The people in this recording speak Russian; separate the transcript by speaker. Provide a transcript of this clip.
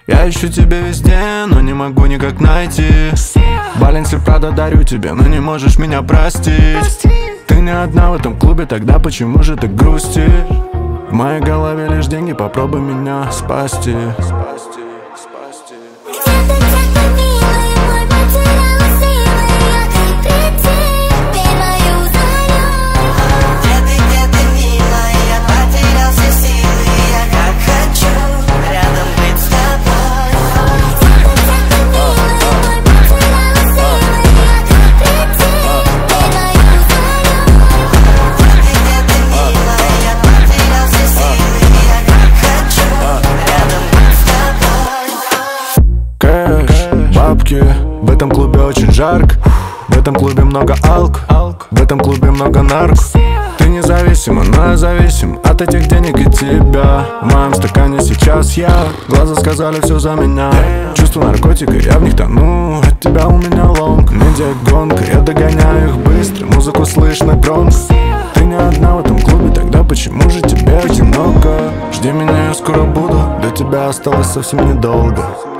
Speaker 1: Я ищу тебя везде, но не могу никак найти. Баленси Прада дарю тебе, но не можешь меня простить. Ты не одна в этом клубе, тогда почему же ты грустишь? В моей голове лишь деньги, попробуй меня спасти. Бабки, в этом клубе очень жарко. В этом клубе много алк, в этом клубе много нарк. Ты независима, но я зависим от этих денег и тебя. В моем стакане сейчас я. Глаза сказали все за меня. Чувство наркотика, я в них тону. От тебя у меня лонг, медиагонка. Я догоняю их быстро, музыку слышно громко. Ты не одна в этом клубе, тогда почему же тебе одиноко? Жди меня, я скоро буду, до тебя осталось совсем недолго.